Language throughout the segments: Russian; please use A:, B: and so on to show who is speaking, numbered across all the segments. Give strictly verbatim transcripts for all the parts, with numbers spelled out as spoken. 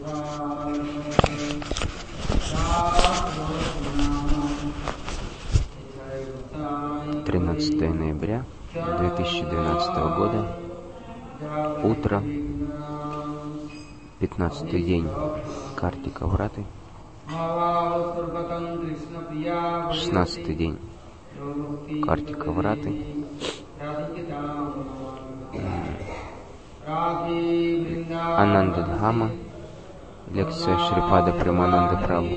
A: тринадцатое ноября две тысячи двенадцатого года, утро, пятнадцатый день Картика Враты, шестнадцатый день Картика Враты, Ананда Дхама, лекция Шрипада Премананда Прабху.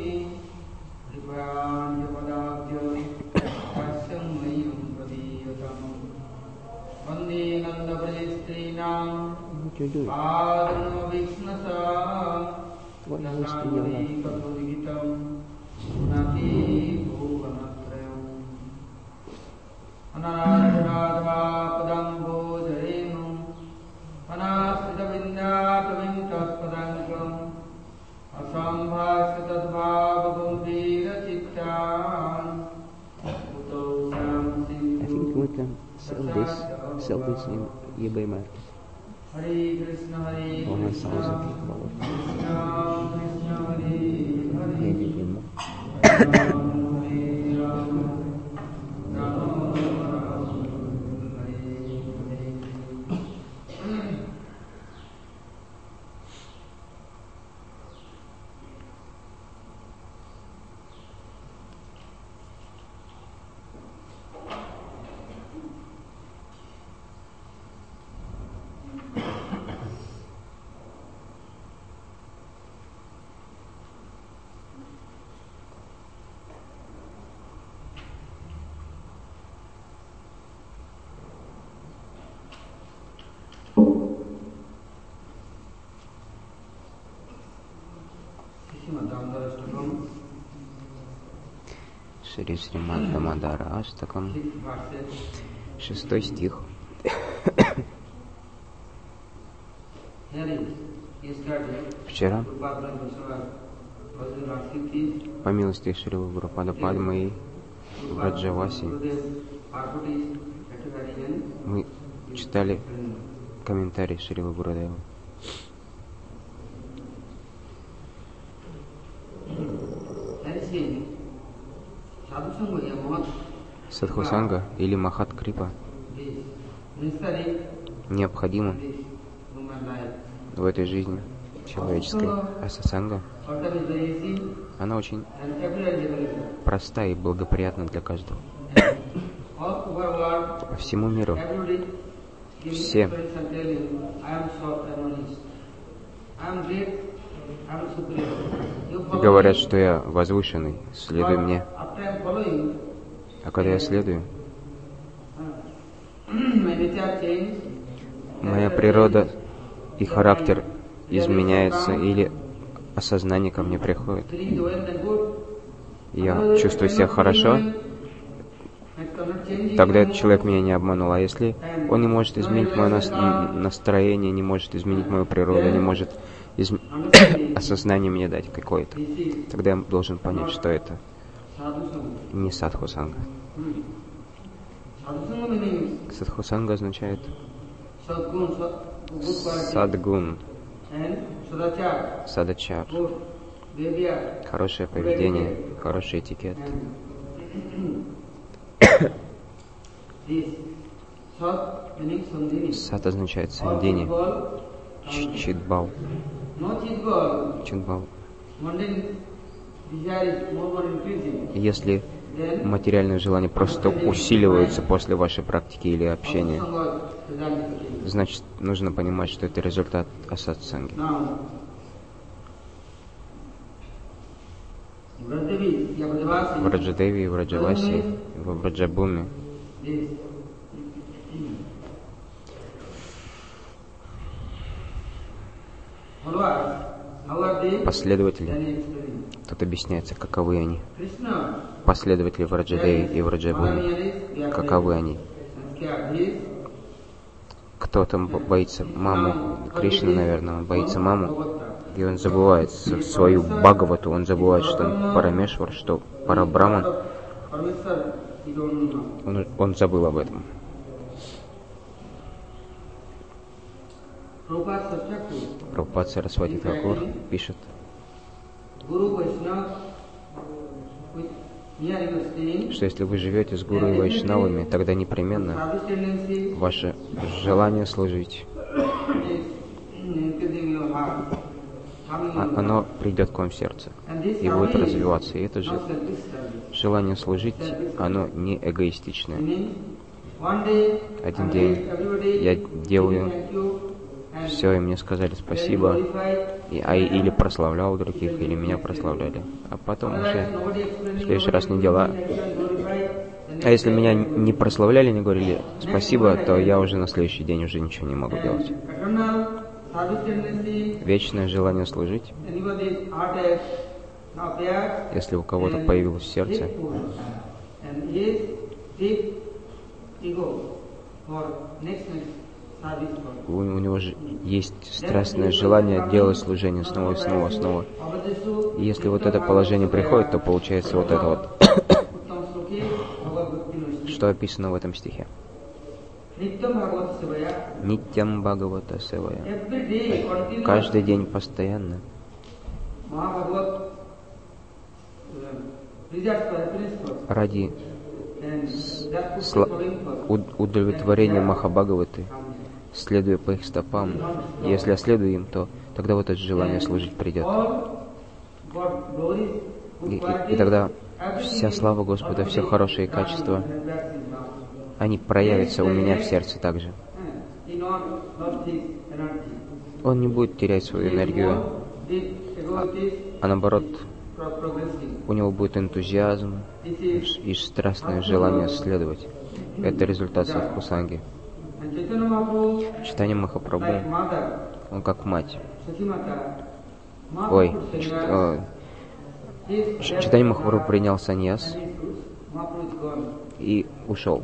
B: What you doing? What are you wasting your life for? I think we can sell this, sell this in eBay market. For one thousand dollars. Maybe even more.
A: Шри Сримад Дамодара Аштакам, шестой стих. Вчера, по милости Шрила Гурупада Падмы и Враджаваси, мы читали комментарий Шрила Гурудева. Садхусанга или Махат Крипа необходимо в этой жизни человеческой, а сасанга, она очень проста и благоприятна для каждого. По всему миру все говорят, что я возвышенный, следуй мне. А когда я следую, моя природа и характер изменяется, или осознание ко мне приходит. Я чувствую себя хорошо, тогда этот человек меня не обманул. А если он не может изменить мое настроение, не может изменить мою природу, не может изм... осознание мне дать какое-то, тогда я должен понять, что это не садхусанга. Садхусанга означает садгун, садачар, хорошее поведение, хороший этикет. Сад означает сандини, читбал, читбал. Если материальные желания просто усиливаются после вашей практики или общения, значит, нужно понимать, что это результат асатсанги. В Раджадеви, в Раджаваси, в Враджабуме последователи, тут объясняется, каковы они. Последователи в Раджадеви и в Раджабуме, каковы они. Кто там боится мамы, Кришна, наверное, он боится маму, и он забывает свою Бхагавату, он забывает, что он Парамешвар, что Парабраман. Он, он забыл об этом. Прабхупад Сарасвати Тхакур пишет, что если вы живете с гуру и вайшнавами, тогда непременно ваше желание служить, оно придет к вам в сердце и будет развиваться. И это же желание служить, оно не эгоистичное. Один день я делаю все, и мне сказали спасибо, и, а, или прославлял других, или меня прославляли. А потом уже в следующий раз не делаю. А если меня не прославляли, не говорили спасибо, то я уже на следующий день уже ничего не могу делать. Вечное желание служить, если у кого-то появилось в сердце, у, у него же есть страстное желание делать служение снова и снова, снова. И если вот это положение приходит, то получается вот это вот, что описано в этом стихе. Нитям Бхагавата Севая. Каждый день постоянно. Ради удовлетворения Махабхагаваты, следуя по их стопам. Если я следую им, то тогда вот это желание служить придет. И, и, и тогда вся слава Господа, все хорошие качества, они проявятся у меня в сердце также. Он не будет терять свою энергию, а, а наоборот, у него будет энтузиазм и страстное желание следовать. Это результат садхусанги. Чайтанья Махапрабху, он как мать. Ой, Чайтанья Махапрабху принял саньяс и ушел.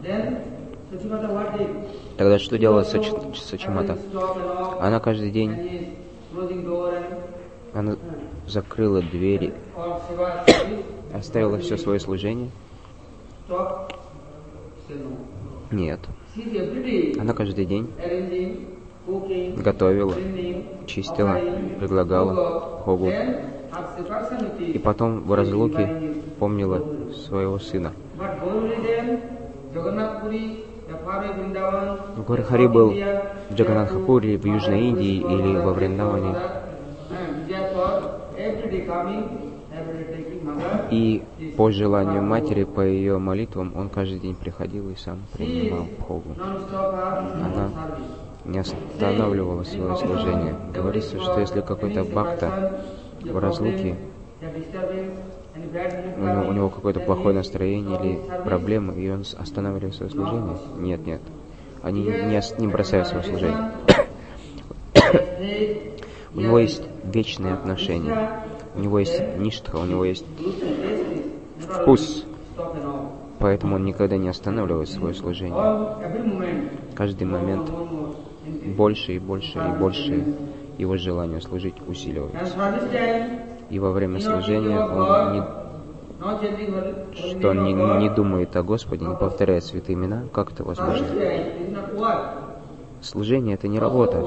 A: Тогда что делала Сачимата? Она каждый день она закрыла двери, оставила все свое служение? Нет. Она каждый день готовила, чистила, предлагала Богу. И потом в разлуке помнила своего сына. Гори-Хари был в Джаганнатхапуре, в Южной Индии или во Вриндаване. И по желанию матери, по ее молитвам, он каждый день приходил и сам принимал Бхогу. Она не останавливала свое служение. Говорится, что если какой-то бхакта в разлуке, у него, у него какое-то плохое настроение или проблемы, и он останавливает свое служение, нет, нет. Они не, не бросают свое служение. У него есть вечные отношения. У него есть ништха, у него есть вкус. Поэтому он никогда не останавливает свое служение. Каждый момент больше и больше и больше его желание служить усиливается. И во время служения он не, что он не, не думает о Господе, не повторяет святые имена. Как это возможно? Служение — это не работа.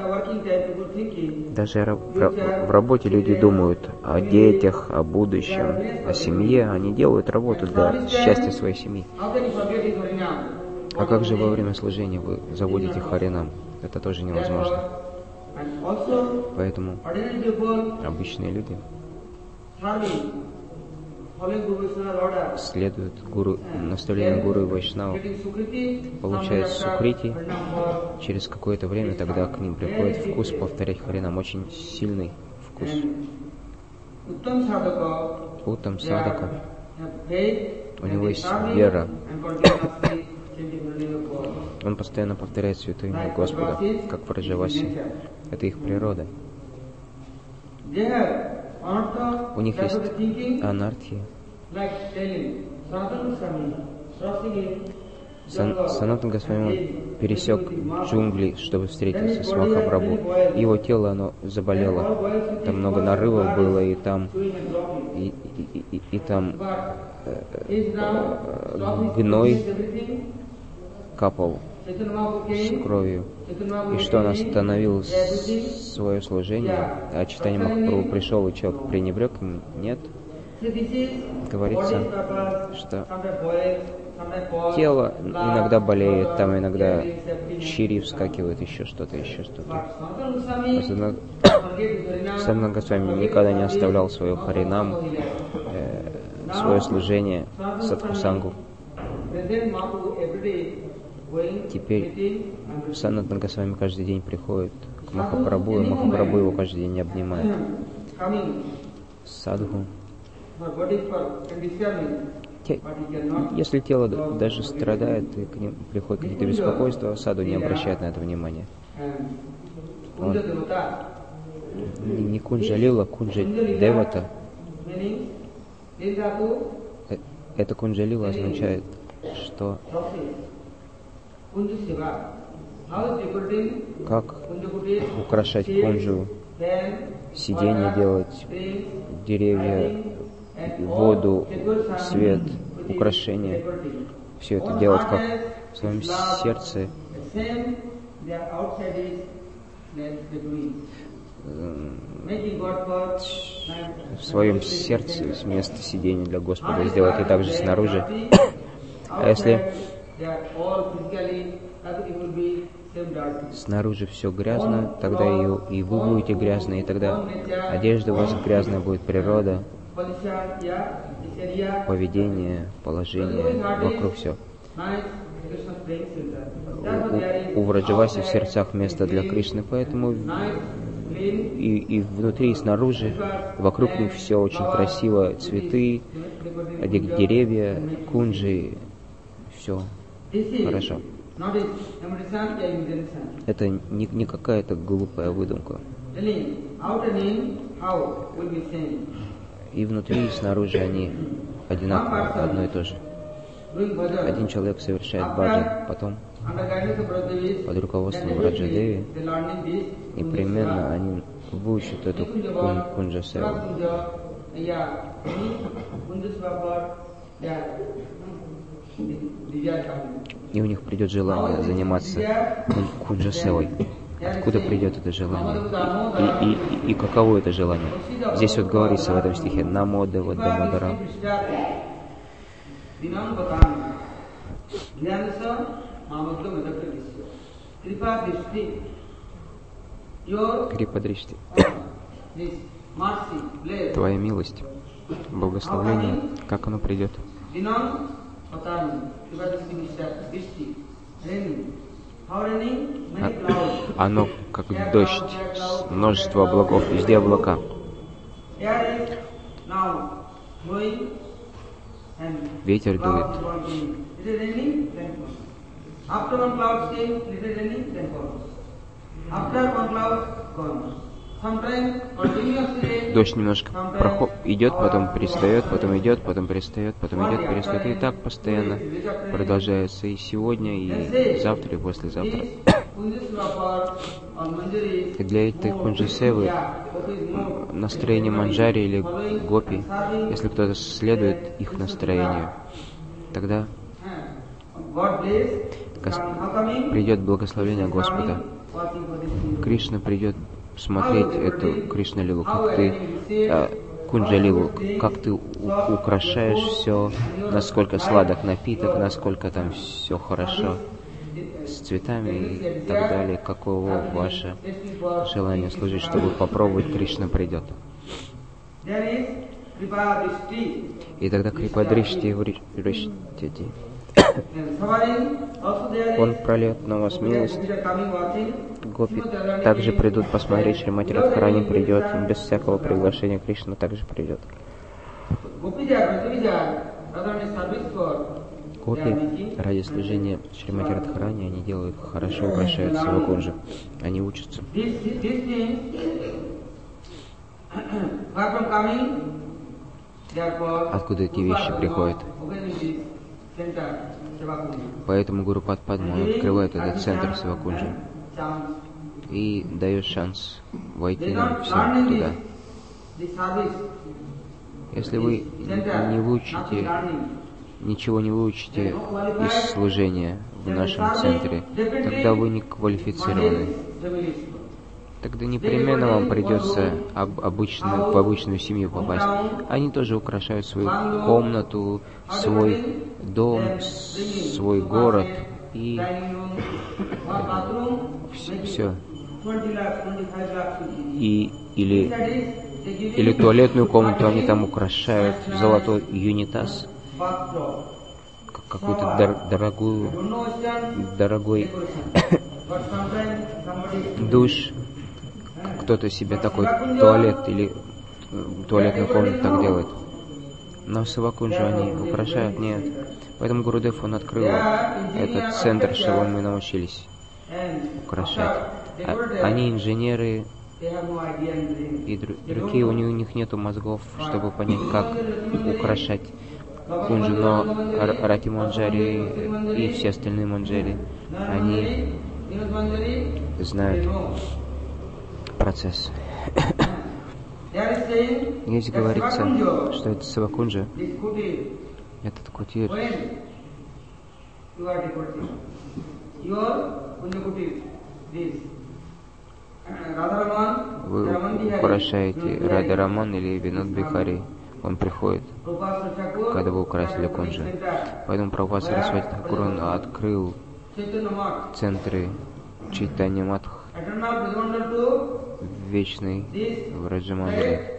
A: Даже в работе люди думают о детях, о будущем, о семье. Они делают работу для счастья своей семьи. А как же во время служения вы заводите Харинам? Это тоже невозможно. Поэтому обычные люди следуют гуру, наставлению гуру и вайшнавов, получают сукрити, через какое-то время тогда к ним приходит вкус повторять Харинам, очень сильный вкус. Уттам садака, у него есть вера, он постоянно повторяет святое имя Господа, как в Раджавасе. Это их природа. У них есть анархия. Сан, Санатан Госвами пересек джунгли, чтобы встретиться с Махапрабху. Его тело, оно заболело. Там много нарывов было, и там, и, и, и, и там э, э, гной капал с кровью, и что он остановил свое служение, а Чайтанья Махапрабху пришел, и человек пренебрег им? Нет. Говорится, что тело иногда болеет, там иногда чири вскакивают, еще что-то, еще что-то. Санатана Госвами никогда не оставлял свое харинам, э, свое служение садхусангу. Теперь Санатана Госвами каждый день приходит к Махапрабху, и Махапрабху его каждый день обнимает. Садху. Те, если тело даже страдает, и к ним приходит какие-то беспокойства, саду не обращает на это внимания. Он не Кунджалила, Кунджа Девата. Это Кунджалила означает, что как украшать кунджу, сиденье делать, деревья, воду, свет, украшения. Все это делать как в своем сердце. В своем сердце место сидения для Господа сделать, и также снаружи. А если снаружи все грязно, тогда и, и вы будете грязны, и тогда одежда у вас грязная будет, природа, поведение, положение, вокруг все. У, у Враджаваси в сердцах место для Кришны, поэтому и, и внутри, и снаружи, вокруг них все очень красиво, цветы, деревья, кунджи, все хорошо. Это не, не какая-то глупая выдумка. И внутри, и снаружи они одинаково, одно и то же. Один человек совершает баджан, потом под руководством Враджадеви непременно они выучат эту кун, кунджа-севу. И у них придет желание заниматься кунджа-севой. Откуда придет это желание? И, и, и, и каково это желание? Здесь вот говорится в этом стихе «Намо дева дамодара». Крипадришти. Твоя милость, благословение, как оно придет? Оно как дождь, множество облаков, везде облака. Ветер дует. Дождь немножко проход... идет, потом перестает, потом идет, потом перестает, потом идет, перестает. И так постоянно продолжается и сегодня, и завтра, и послезавтра. И для этой кунджа-севы настроение манджари или гопи, если кто-то следует их настроению, тогда придет благословение Господа. Кришна придет смотреть эту Кришна-лилу, как ты, э, кунджа-лилу, как ты у- украшаешь все, насколько сладок напиток, насколько там все хорошо с цветами и так далее, каково ваше желание служить, чтобы попробовать, Кришна придет. И тогда Крипадришти врищти. Он прольет на вас милость. Гопи также придут посмотреть, Шримати Радхарани придет, без всякого приглашения Кришна также придет. Гопи ради служения Шримати Радхарани они делают хорошо, украшают своего кунджу. Они учатся. Откуда эти вещи приходят? Поэтому Гуру Падма открывает этот центр Севакунджи и дает шанс войти нам всем туда. Если вы не выучите ничего не выучите из служения в нашем центре, тогда вы не квалифицированы. Тогда непременно вам придется об, обычно, в обычную семью попасть. Они тоже украшают свою комнату, свой дом, свой город и все. И, или, или туалетную комнату они там украшают, золотой юнитаз, какую-то дор дорогую, дорогой душ. Кто-то себе такой туалет или туалетную комнату так делает. Но Севакунджу они украшают? Нет. Поэтому Гурудев, он открыл этот центр, чтобы мы научились украшать. А, они инженеры и дру другие, у них, у них нету мозгов, чтобы понять, как украшать кунджу. Но Рати Манджари и все остальные манджари, они знают процесс. Здесь говорится, что это Севакунджа, этот кутир. Вы украшаете Радха-раман или Винод Бихари, он приходит, когда вы украсили кунджу. Поэтому Прабхупада Сарасвати Тхакур, он открыл центры Чайтанья Матх, вечный в Раджамандале.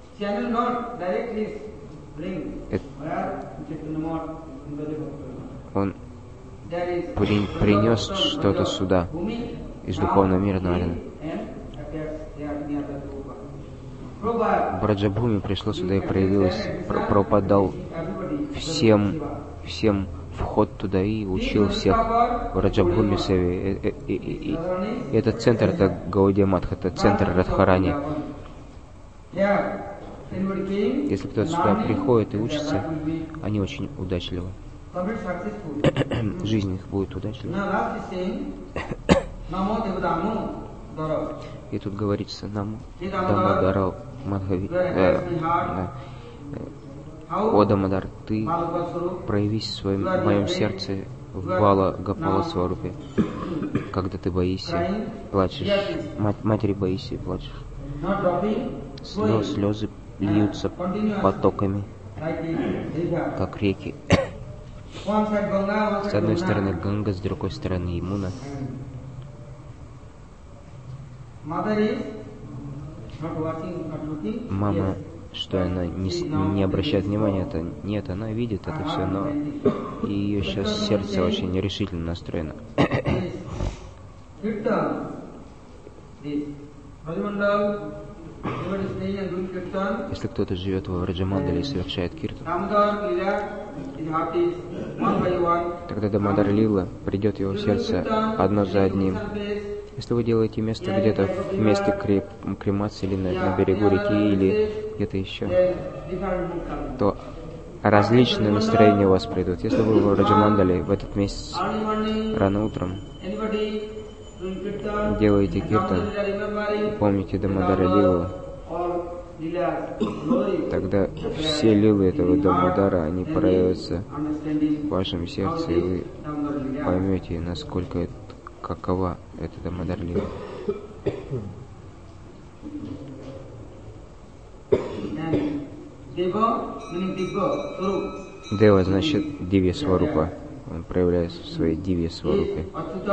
A: Он при, принес что-то сюда, из духовного мира, наверное. Браджабхуми пришло сюда и проявилось, Прабхупада дал всем, всем вход туда и учил всех в Раджабхуми Севе. И, и, и, и этот центр, это Гаудия Матха, это центр Радхарани. Если кто-то сюда приходит и учится, они очень удачливы. Жизнь их будет удачлива. И тут говорится нам Дамодар Мадхави. О Дамодар, ты проявись в своем в моем сердце в Бала Гапала Сварупе, когда ты боишься, плачешь, мать, матери боишься и плачешь. Но слезы льются потоками, как реки. С одной стороны Ганга, с другой стороны Ямуна. Мама, что она не, не обращает внимания, это нет, она видит это все, но и ее сейчас сердце очень нерешительно настроено. Если кто-то живет во Враджамандале и совершает киртан, тогда Дамодар Лила придет в его сердце одно за одним. Если вы делаете место где-то в месте кремации или на, на берегу реки или где-то еще, то различные настроения у вас придут. Если вы в Раджамандале в этот месяц рано утром делаете киртан, помните Дамодара Лилу, тогда все лилы этого Дамодара, они проявятся в вашем сердце, и вы поймете, насколько это, какова эта Дамодар Лила. Дева значит Дивья Сварупа. Он проявляется в своей Дивья Сварупе.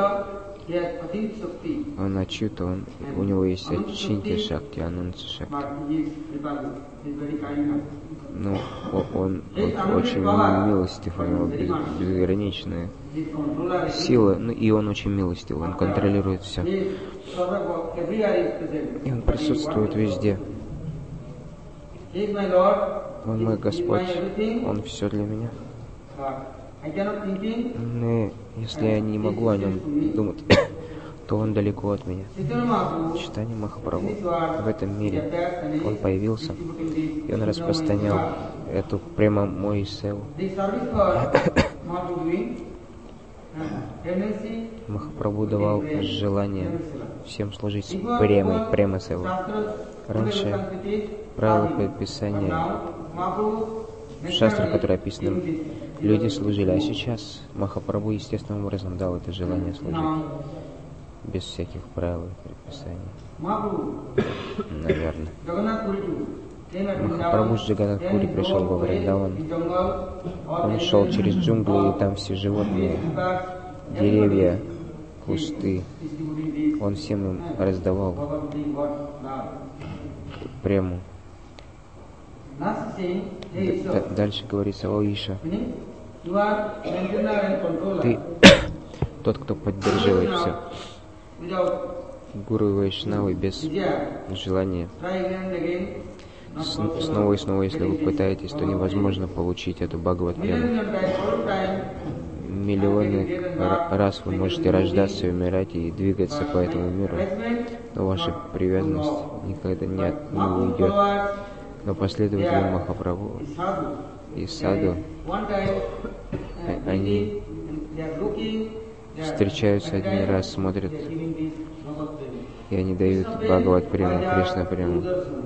A: Он Ачюта, он, у него есть Ачинтя Шакти, Ананта Шакти. Ну, он, он, он очень милостив, у него без, безграничная сила, ну, и он очень милостив, он контролирует все. И он присутствует везде. Он мой Господь, Он все для меня. Но если я не могу о нем думать, то он далеко от меня. Чайтанья Махапрабху в этом мире, он появился, и он распространял эту према мой севу. Махапрабху давал желание всем служить с премой, према севу. Раньше правила предписания в шастрах, которые описаны, люди служили. А сейчас Махапрабху естественным образом дал это желание служить. Без всяких правил и предписаний. Наверное. Махапрабху с Джаганнат-Пури пришел во Вриндаван. Он шел через джунгли, и там все животные, деревья, кусты. Он всем им раздавал прему. Д- дальше говорится: о Иша, ты тот, кто поддерживает все. Гуру и Вайшнавы без желания. С- снова и снова, если вы пытаетесь, то невозможно получить эту Бхагават-прему. Миллионы р- раз вы можете рождаться и умирать и двигаться по этому миру, но ваша привязанность никогда не, от, не уйдет. Но последователи Махапрабху и саду, они встречаются один раз, смотрят, и они дают Бхагават-прему, Кришна-прему.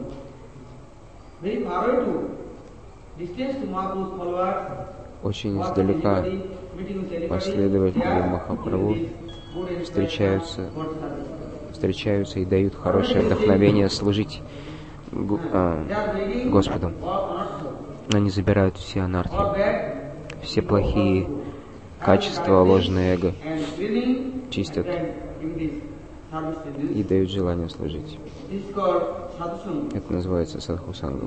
A: Очень издалека последователи Махапрабху встречаются, встречаются и дают хорошее вдохновение служить Гу, а, Господу. Но они забирают все анархи, все плохие качества, ложное эго, чистят и дают желание служить. Это называется садхусангам.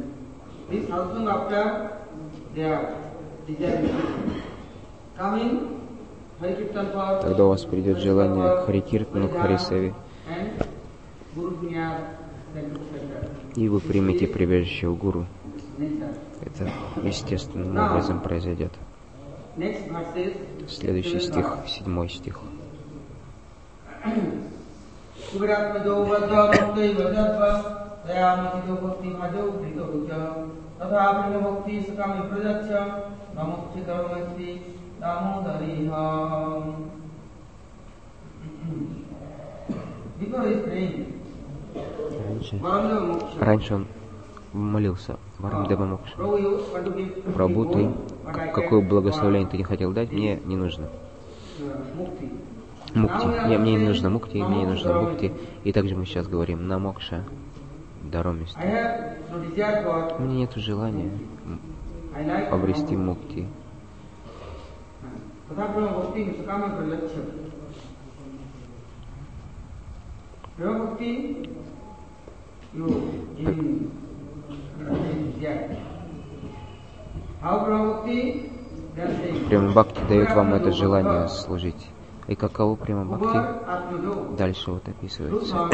A: Тогда у вас придет желание к Харикиртану, к Харисеве, и вы примете прибежище у Гуру. Это естественным образом произойдет. Следующий стих, седьмой стих. Раньше, раньше он молился: Варамдева Мокша. Прабху, ты какое благословение ты не хотел дать, мне не нужно. Мукти. Не, мне не нужно мукти, мне не нужно мукти. И также мы сейчас говорим на мокша, даромисти. У меня нет желания обрести мукти. Према Бхакти дает вам это желание служить. И каково Према Бхакти? Дальше вот описывается.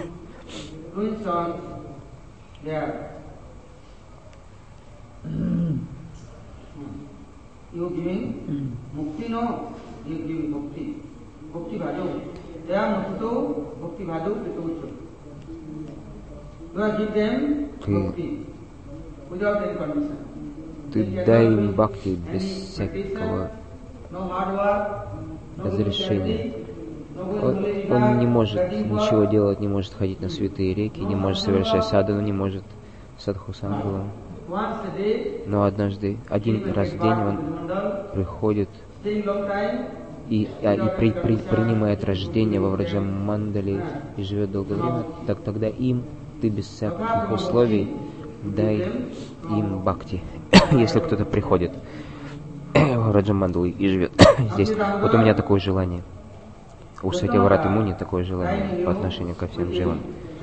A: Ты, ты дай им бхакти без всякого разрешения. Он, он не может ничего делать, не может ходить на святые реки, не может совершать садану, не может садхусангу. Но однажды, один раз в день он приходит и, а, и при, при, принимает рождение во Враджамандале и живет долгое время, так тогда им ты без всяких условий дай им бхакти. Если кто-то приходит в Враджамандалу и живет здесь, вот у меня такое желание. У Сатьявараты Муни такое желание по отношению ко всем дживам.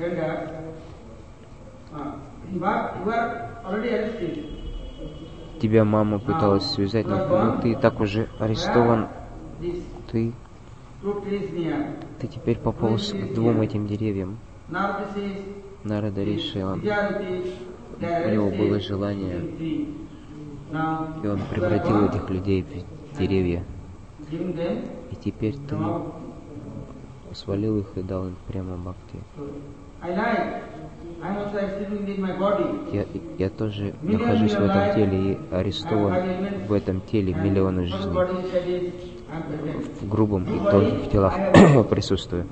A: Тебя мама пыталась связать, но ну, ты и так уже арестован. Ты, ты теперь пополз к двум этим деревьям. Нарада Риши, у него было желание, и он превратил этих людей в деревья. И теперь ты свалил их и дал им прямо бхакти. Я, я тоже нахожусь в этом теле и арестован в этом теле миллионы жизней. В грубом и тонких телах присутствую.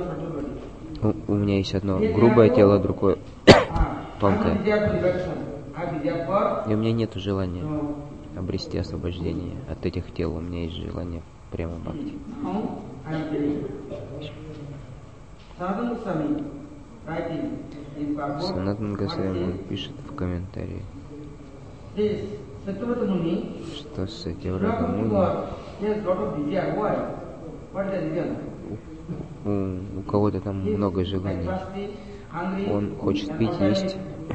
A: У, у меня есть одно грубое тело, другое тонкое. И у меня нет желания обрести освобождение от этих тел. У меня есть желание прямо бхакти. Санатан Госвами пишет в комментарии, что Сатьяврата Муни, у, у кого-то там много желаний. Он хочет пить, есть.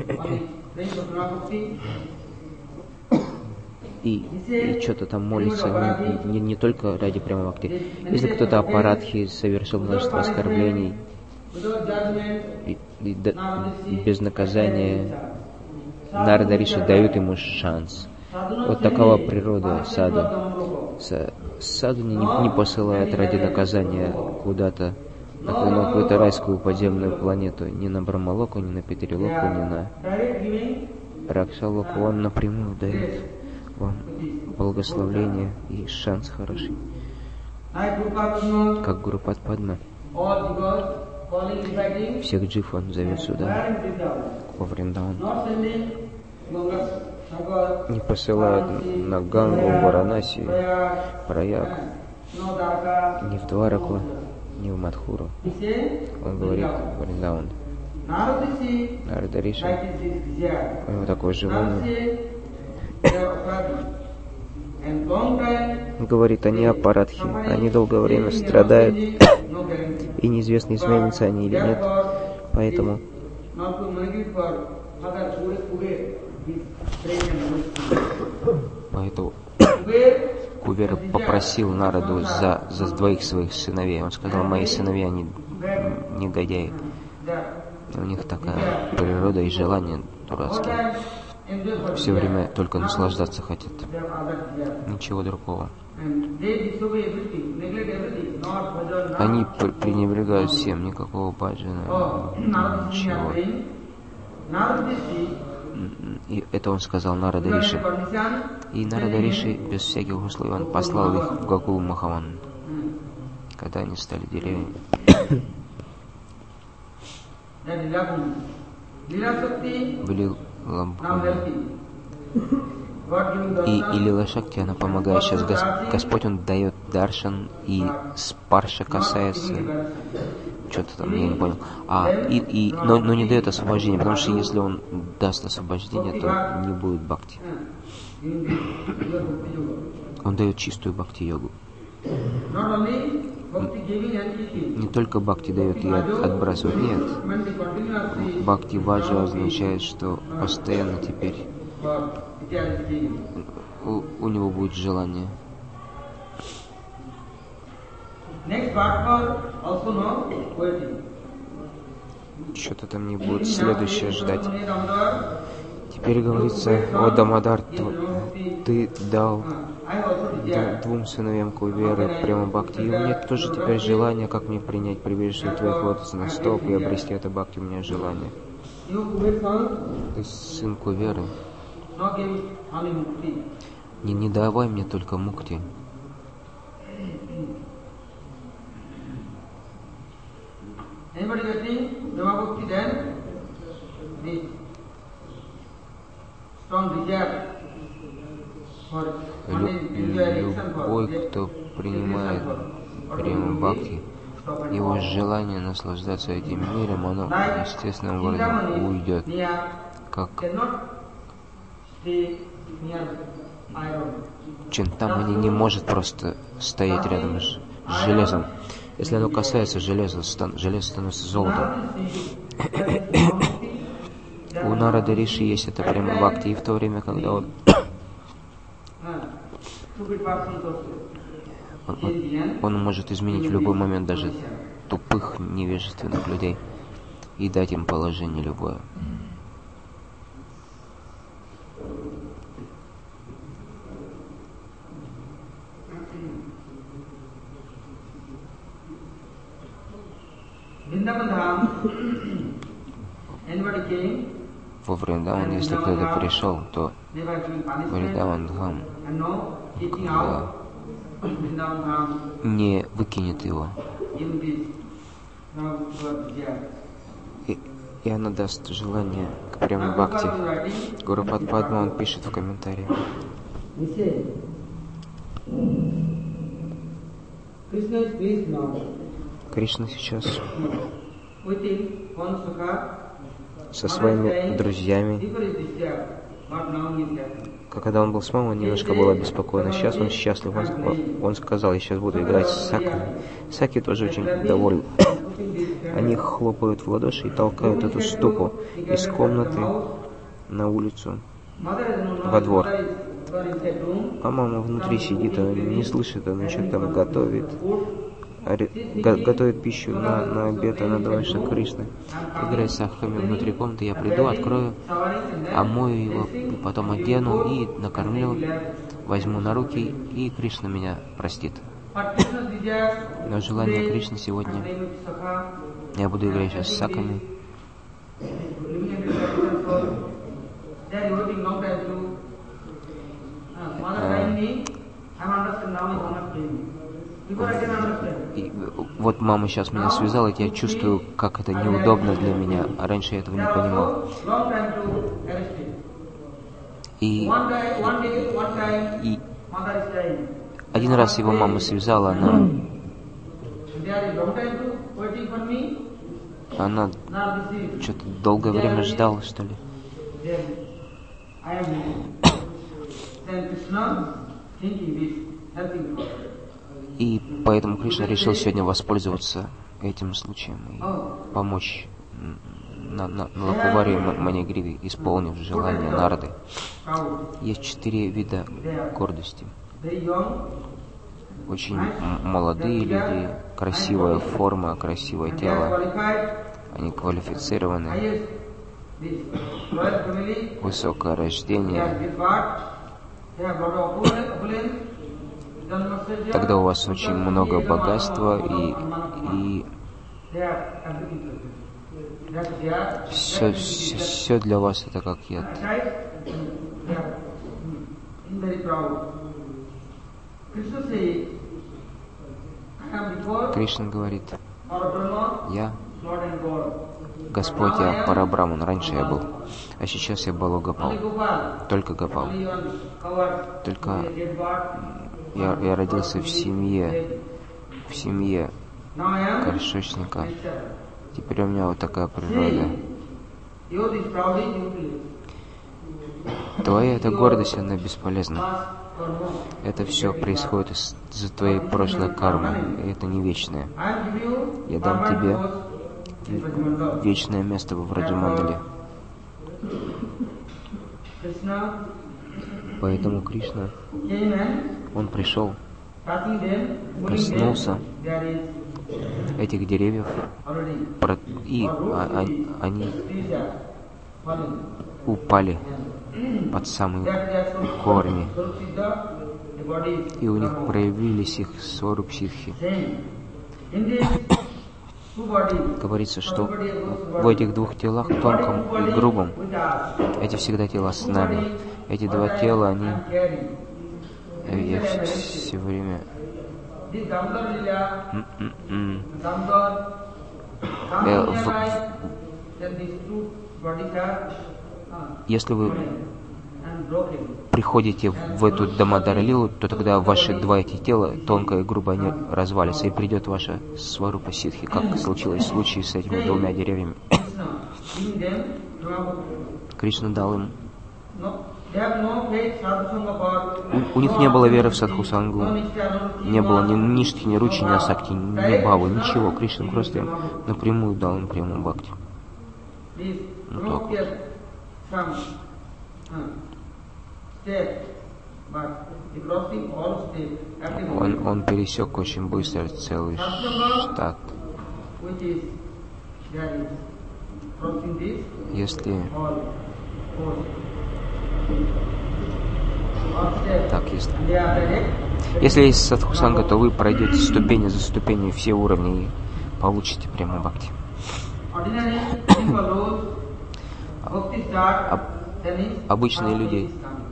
A: И, и что-то там молится не, не, не только ради прямой бхакти. Если кто-то аппаратхи совершил множество оскорблений и, и, да, и без наказания, Нарада Риши дают ему шанс. Вот такова природа саду. Саду не, не посылает ради наказания куда-то на какую-то райскую подземную планету, ни на Брахмалоку, ни на Питрилоку, ни на Ракшалоку. Он напрямую дает вам благословление и шанс хороший. Как Гуру Падма. Всех джив он зовет сюда, во Вриндаун. Не посылает на Гангу, Варанаси, Праяг, ни в Двараку, ни в Мадхуру. Он говорит Вриндаун. Нарада Риши, у него такое желание. Говорит, они аппаратхи, они долгое время страдают, и неизвестно, изменятся они или нет. Поэтому Поэтому Кувер попросил Нараду за, за двоих своих сыновей. Он сказал, мои сыновья не, негодяи. У них такая природа и желание дурацкие. Все время только наслаждаться хотят. Ничего другого. Они пренебрегают всем, никакого баджана, ничего. И это он сказал Нарада Риши. И Нарада Риши без всяких условий он послал их в Гакул Махаван, когда они стали деревьями. В Лилабхуме. И, и Лила Шакти, она помогает сейчас. Гос- Господь, Он дает даршан, и спарша касается, что-то там, я не понял. А, и, и, но, но не дает освобождения, потому что если Он даст освобождение, то не будет бхакти. Он дает чистую бхакти-йогу. Не только бхакти дает и от, отбрасывает, нет. Бхакти-ваджа означает, что постоянно теперь у, у него будет желание. Что-то там не будет следующее ждать. Теперь говорится, о Дамодар, ты дал двум сыновьям Куверы прямо бхакти. И у меня тоже теперь желание, как мне принять прибежище твоих лотосных стоп и обрести это бхакти, у меня желание. Ты сын Куверы. Не, не давай мне только мукти. Любой, кто принимает прямо бхакти, его желание наслаждаться этим миром, оно естественным образом уйдет. Как Чинтамани не может просто стоять рядом с железом. Если оно касается железа, стан, железо становится золотом. У Нарада Риши есть это прямо бхакти, и в то время, когда он Он, он, он может изменить в любой момент даже тупых, невежественных людей и дать им положение любое. Во Вриндаван, если кто-то пришел, то Вриндаван Дхам, когда не выкинет его. И, и она даст желание к прямой бхакти. Гурупад Падма, он пишет в комментарии. Кришна сейчас со своими друзьями. Когда он был с мамой, он немножко был обеспокоен. Сейчас он счастлив. Он, он сказал, я сейчас буду играть с Саками. Саки тоже очень довольны. Они хлопают в ладоши и толкают эту ступу из комнаты на улицу, во двор. А мама внутри сидит, она не слышит, она что-то там готовит. Готовит пищу на, на обед, она думает, что Кришна играет с Саками внутри комнаты. Я приду, открою, омою его, потом одену и накормлю, возьму на руки, и Кришна меня простит. Но желание Кришны сегодня, я буду играть сейчас с Саками. И вот мама сейчас меня связала, и я чувствую, как это неудобно для меня, а раньше я этого не понимал. И, и один раз его мама связала, она, она что-то долгое время ждала, что ли. И поэтому Кришна решил сегодня воспользоваться этим случаем и помочь на, на, на Лакуваре Манигриве, исполнив желание Нарды. Есть четыре вида гордости. Очень молодые люди, красивая форма, красивое тело, они квалифицированы, высокое рождение. Тогда у вас очень много богатства и, и все, все, все для вас это как яд. Кришна говорит, я Господь, я Парабраман, раньше я был, а сейчас я Балу Гопал, только Гопал. Только я, я родился в семье, в семье горшечника. Теперь у меня вот такая природа. Твоя эта гордость, она бесполезна. Это все происходит из-за твоей прошлой кармы, и это не вечное. Я дам тебе вечное место во Враджамандале. Поэтому Кришна, он пришел, коснулся этих деревьев, и они упали под самые корни, и у них проявились их сваруб ситхи. Говорится, что в этих двух телах, тонком и грубом, эти всегда тела с нами. Эти два тела, они я все, все время э, в, если вы приходите в эту Дамадар-лилу, то тогда ваши два эти тела, тонкое и грубое, они развалятся, и придет ваша сварупа ситхи, как случилось в случае с этими двумя деревьями. Кришна дал им. У, у них не было веры в садхусангу, не было ни ништхи, ни ручи, ни асакти, ни бхавы, ничего. Кришна просто им напрямую дал им прямую бхакти. Ну так вот. Он, он пересек очень быстро целый штат. Если так, если, если есть садхусанга, то вы пройдете ступени за ступенью все уровни и получите прямо бхакти. Об, обычные люди,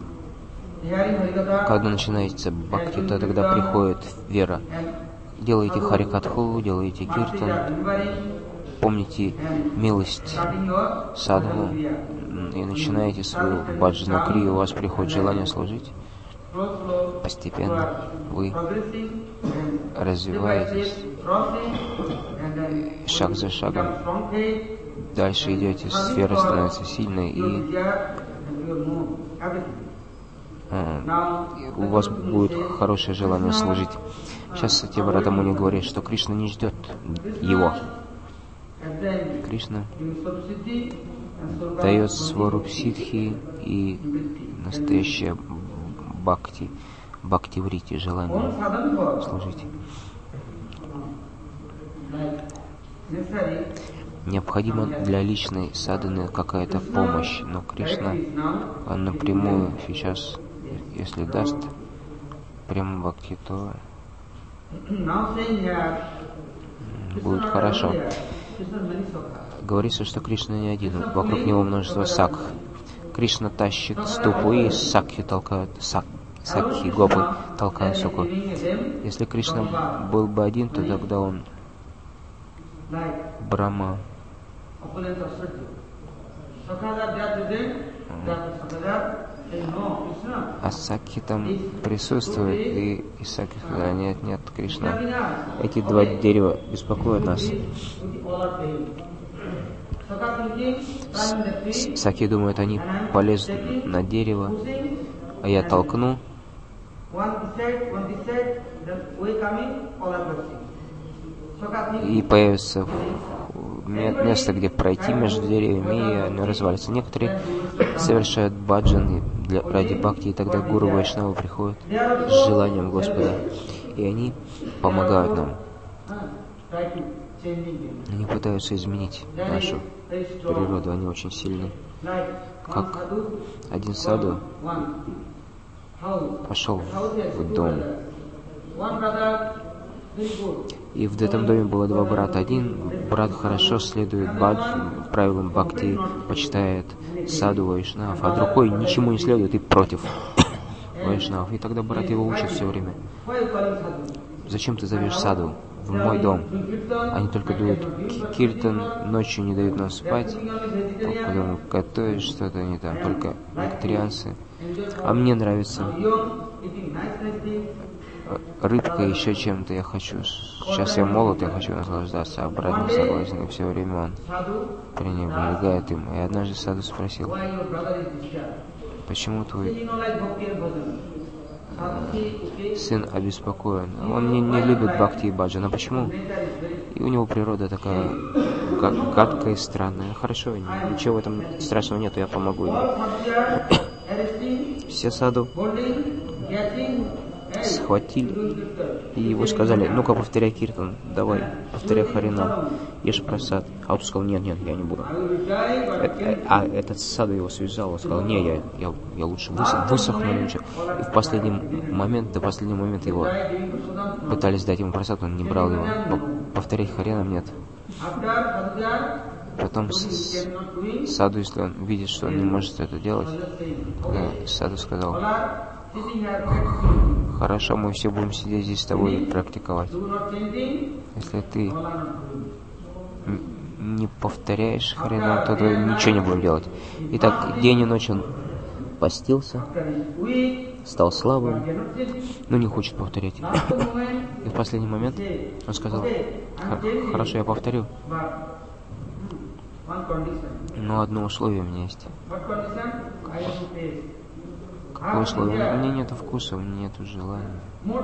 A: когда начинается бхакти, то тогда приходит вера. Делаете харикатху, делаете киртан, помните милость садху и начинаете свою баджана крию, у вас приходит желание служить, постепенно вы развиваетесь, шаг за шагом. Дальше идете, сфера становится сильной, и у вас будет хорошее желание служить. Сейчас Сатьяврата Муни говорит, что Кришна не ждет его. Кришна дает сваруб ситхи и настоящее бхакти, бхакти-врити, желание служить. Необходима для личной садханы какая-то помощь, но Кришна, он напрямую сейчас, если даст прямо бхакти, то будет хорошо. Говорится, что Кришна не один, вокруг него множество сакх. Кришна тащит ступу, и сакхи толкают, сак, сакхи, гопы толкают суку. Если Кришна был бы один, то тогда он Брахма. А сакхи там присутствует, и, и сакхи сказали, нет, нет, Кришна, эти два дерева беспокоят нас. Сакхи думают, они полезут на дерево, а я толкну, и появится место, где пройти между деревьями, и оно развалится. Некоторые совершают баджаны для, ради бхакти, и тогда гуру Вайшнава приходят с желанием Господа, и они помогают нам. Они пытаются изменить нашу природу, они очень сильны. Как один саду пошел в дом, и в этом доме было два брата. Один брат хорошо следует бадж, правилам бхакти, почитает саду Вайшнав, а другой ничему не следует и против Вайшнав. И тогда брат его учит все время. Зачем ты зовешь саду в мой дом? Они только дуют киртан, ночью не дают нам спать, потом готовят что-то, они там только вегетарианцы. А мне нравится рыбка, еще чем-то я хочу. Сейчас я молод, я хочу наслаждаться, а брат не согласен, и все время он пренебрегает им. И однажды саду спросил, почему твой сын обеспокоен? Он не, не любит бхакти и баджан, а почему? И у него природа такая гадкая и странная. Хорошо, ничего в этом страшного нету, я помогу ему. Все саду схватили и его сказали, ну-ка повторяй киртан, давай, повторяй харинам, ешь прасад. А он сказал, нет, нет, я не буду. А этот саду его связал, он сказал, не, я, я, я лучше высох, высохну. Лучше. И в последний момент, до последнего момента его пытались дать ему прасад, он не брал его. Повторять харинам нет. Потом саду, если он видит, что он не может это делать, саду сказал, хорошо, мы все будем сидеть здесь с тобой и практиковать. Если ты не повторяешь харинам, то ты ничего не будем делать. Итак, день и ночь он постился, стал слабым, но не хочет повторять. И в последний момент он сказал, хорошо, я повторю, но одно условие у меня есть. Какое условие? У меня нет вкуса, у меня нет желания.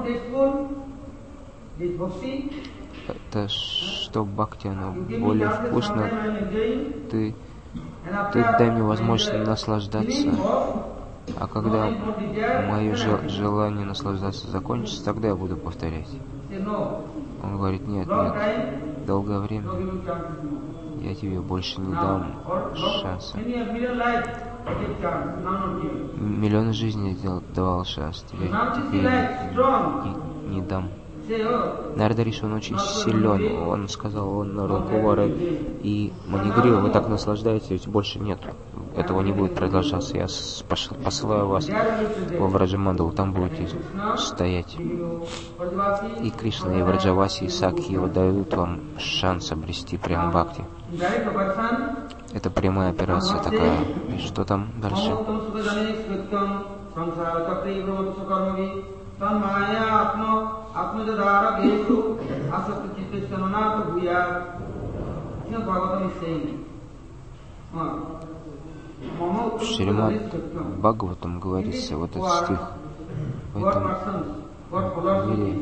A: Это что бхакти, оно более вкусно. Ты, ты дай мне возможность наслаждаться. А когда мое желание наслаждаться закончится, тогда я буду повторять. Он говорит, нет, нет, долгое время я тебе больше не дам шанса. Миллионы жизней давал шанс, тебе, тебе не, не дам. Нарада Риши, он очень силен. Он сказал, он Нарукувара и Манигрива, вы так наслаждаетесь, больше нет. этого не будет продолжаться. Я посылаю вас во Враджамандалу, там будете стоять. И Кришна, и Враджаваси, и Сакхи его дают вам шанс обрести прямо бхакти. Это прямая операция такая. И что там дальше? В Шримад Бхагаватам говорится вот этот стих. В этом мире,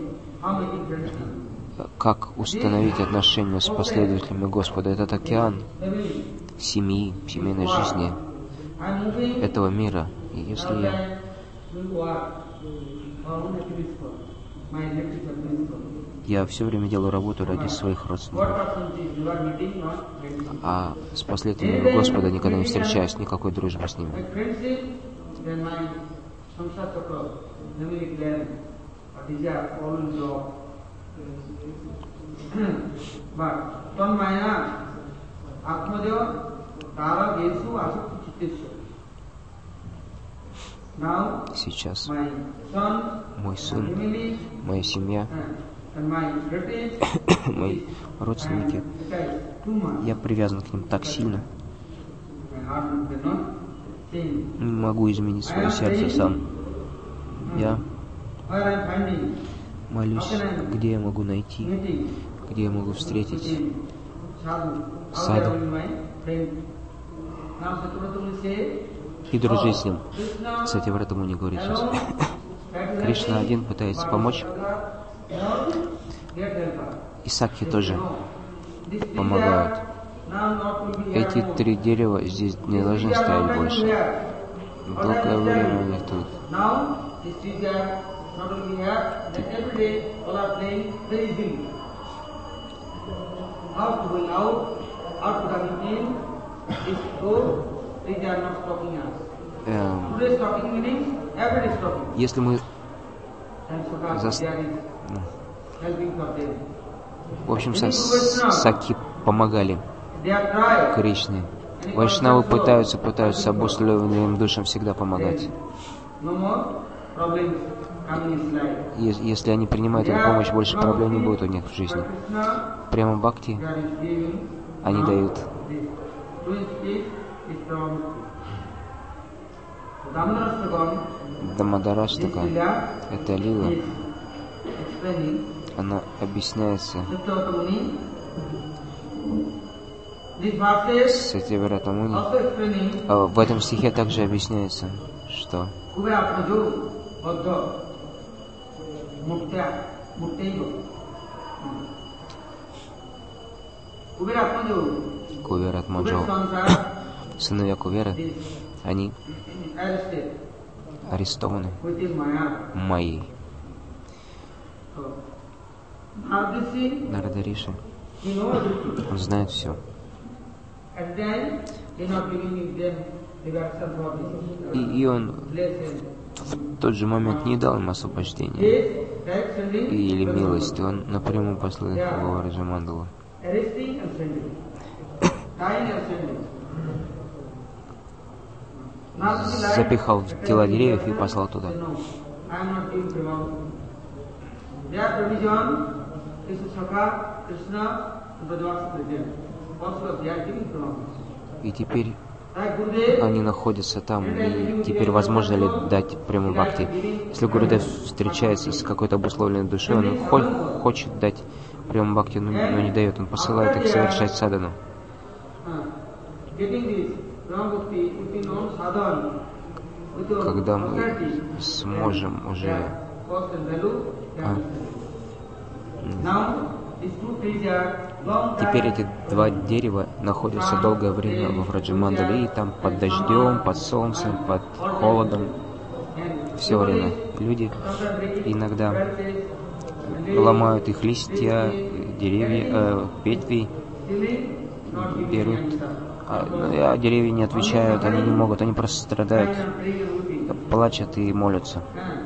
A: как установить отношения с последователями Господа. Этот океан семьи, семейной жизни этого мира. И если я Я все время делаю работу ради своих родственников, а с последователями Господа никогда не встречаюсь, никакой дружбы с ними. Сейчас мой сын, моя семья, мои родственники, я привязан к ним так сильно, не могу изменить свое сердце сам. Я молюсь, где я могу найти, где я могу встретить саду и дружить с ним. Кстати, в этом не говорит сейчас. Кришна один пытается помочь, и Сакхи тоже помогают. Эти три дерева здесь не должны стоять больше. Долгое время они тут. Эм, если мы за... В общем, Сакхи помогали Кришне. Вайшнавы пытаются, пытаются обусловленным душам всегда помогать. Если они принимают эту помощь, больше проблем не будет у них в жизни. Прямо бхакти они дают. Дамадараштака, это лила, она объясняется Сатьяврата Муни. А в этом стихе также объясняется, что Кувера Маджо, сыновья Куверы, они арестованы Майей. Нарада Риши, он знает все. И, и он в тот же момент не дал им освобождения или милости. Он напрямую послал их в Враджамандалу. Запихал в тела деревьев и послал туда. И теперь они находятся там, и теперь возможно ли дать прямую бхакти? Если Гурудев встречается с какой-то обусловленной душой, он хо- хочет дать прямую бхакти, но, но не дает, он посылает их совершать садану. Когда мы сможем уже... А, теперь эти два дерева находятся долгое время во Враджамандале, и там под дождем, под солнцем, под холодом, все время. Люди иногда ломают их листья, деревья, э, ветви, берут, а, а деревья не отвечают, они не могут, они просто страдают, плачут и молятся.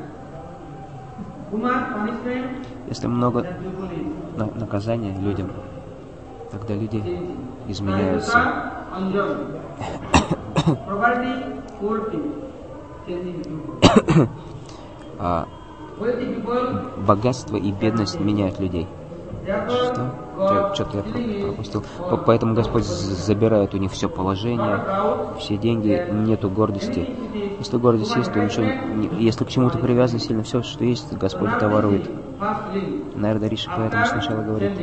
A: Если много наказания людям, тогда люди изменяются. а, богатство и бедность меняют людей. Что? Я, что-то я пропустил. Поэтому Господь забирает у них все положение, все деньги, нету гордости. Если гордость есть, то ничего не... Если к чему-то привязан сильно, все, что есть, Господь это ворует. Нарада Риши поэтому сначала говорит: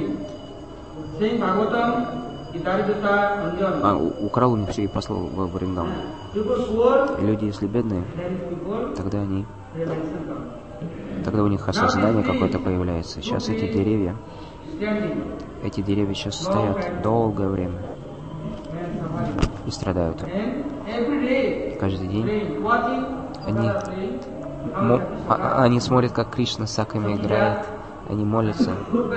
A: а, украл у них все и послал в Вриндаван. Люди, если бедные, тогда они... Тогда у них осознание какое-то появляется. Сейчас эти деревья, эти деревья сейчас стоят долгое время и страдают. Каждый день они, мо, а, они смотрят, как Кришна с Саками играет, они молятся.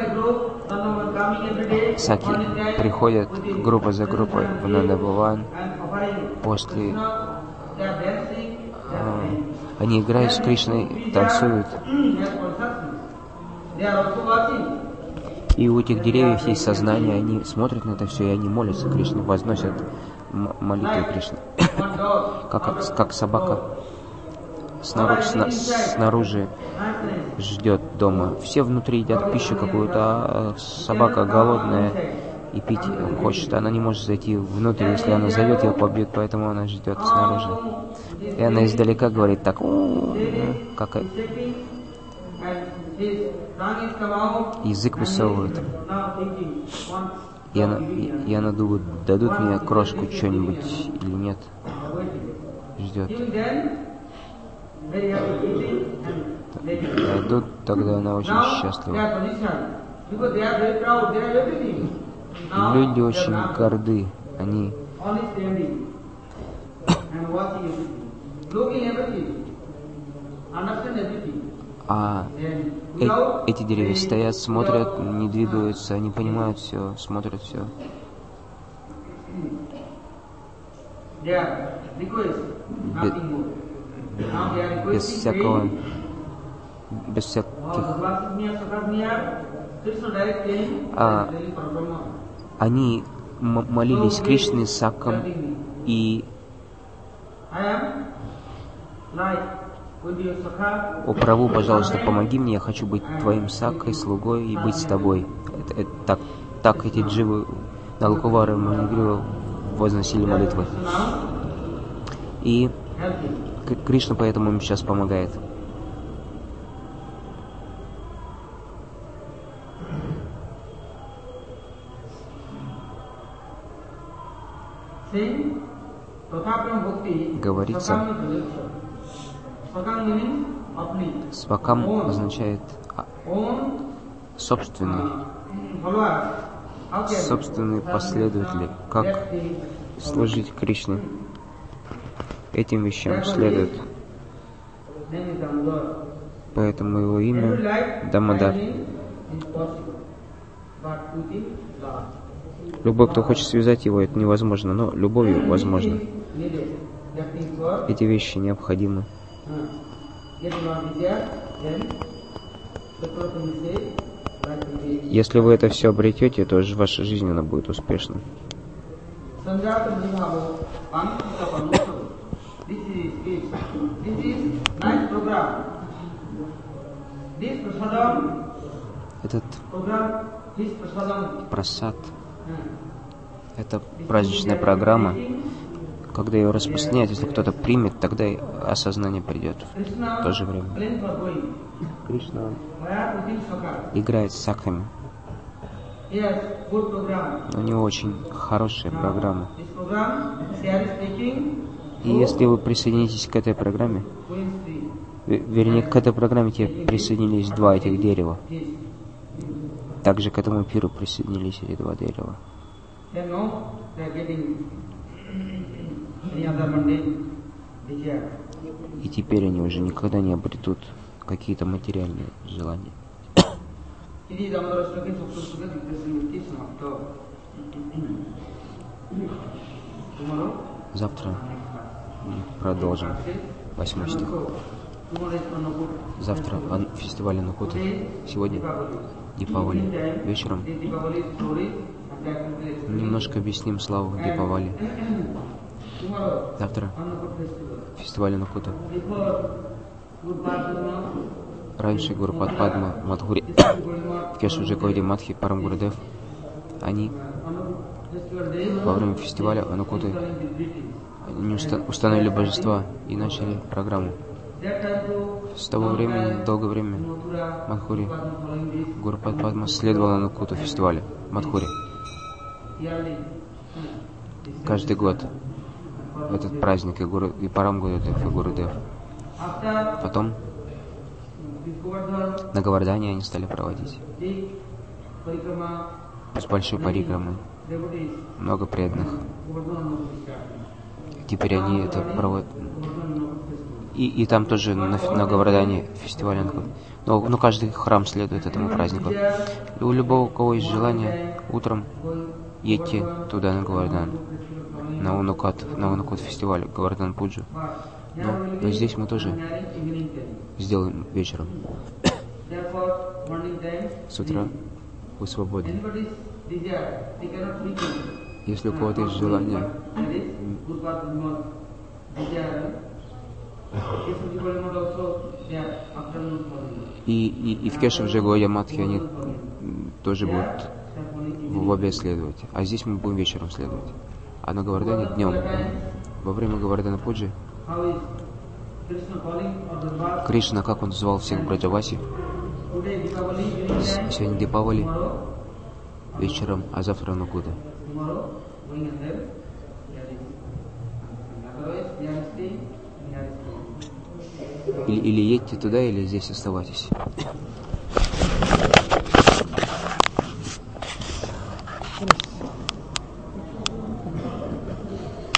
A: Саки приходят группа за группой в Нандабаван. После а, они играют с Кришной, танцуют. И у этих деревьев есть сознание, они смотрят на это все, и они молятся Кришне, возносят молитву Кришны. как, как собака снаружи, сна, снаружи ждет дома. Все внутри едят пищу какую-то, а собака голодная и пить хочет. Она не может зайти внутрь, если она зовет, ее побьют, поэтому она ждет снаружи. И она издалека говорит так, как язык высовывает. И она, и она думает, дадут мне крошку что-нибудь или нет. Ждет. Дадут, тогда она очень счастлива. Люди очень горды, они а э- эти деревья стоят, смотрят, не двигаются, они понимают все, смотрят все. Без, без всякого, без всяких. А, они м- молились Кришне, Сакам и «О Прабху, пожалуйста, помоги мне, я хочу быть твоим сакой, слугой и быть с тобой». Это, это, так, так эти дживы на Лукувары Манигрива возносили молитвы. И Кришна поэтому им сейчас помогает. Говорится, свакам означает собственный, собственные последователи, как служить Кришне. Этим вещам следует. Поэтому его имя Дамодар. Любой, кто хочет связать его, это невозможно, но любовью возможно. Эти вещи необходимы. Если вы это все обретете, то ваша жизнь она будет успешна. Этот прасад, это праздничная программа. Когда ее распространяют, если кто-то примет, тогда и осознание придет в то же время. Кришна играет с сакхами. У него очень хорошая программа. И если вы присоединитесь к этой программе, вернее, к этой программе тебе присоединились два этих дерева. Также к этому пиру присоединились эти два дерева. И теперь они уже никогда не обретут какие-то материальные желания. Завтра продолжим восьмой стих. Завтра фестиваль Анукуты. Сегодня Дипавали. Вечером немножко объясним славу Дипавали. Завтра фестиваль Аннакута. Раньше Гурупад Падма, Мадхури, Кешуджи Гауди Мадхи, Парам Гурудев, они во время фестиваля Аннакуты они установили божества и начали программу. С того времени, долгое время, Мадхури, Гурупад Падма следовал Аннакуту фестиваля Мадхури. Каждый год этот праздник и, Гуру, и Парам Гурудев, и Гурудев. Потом на Говардхане они стали проводить с большой парикрамой. Много преданных. Теперь они это проводят. И, и там тоже на, на Говардхане фестиваль. Но, но каждый храм следует этому празднику. И у любого, у кого есть желание, утром едьте туда на Говардхан, на Унакат, на Унакат фестиваль, Говардхан Пуджу. Но, но здесь мы тоже сделаем вечером. С утра вы свободны. Если у кого-то есть желание, и, и, и в Кешавджи Гауди Мадхи они тоже будут в обед следовать. А здесь мы будем вечером следовать. А на Говардхане днем. Во время Говардхана Пуджи Кришна, как он звал всех Браджаваси, сегодня Дипавали вечером, а завтра Аннакута. Или, или едьте туда, или здесь оставайтесь.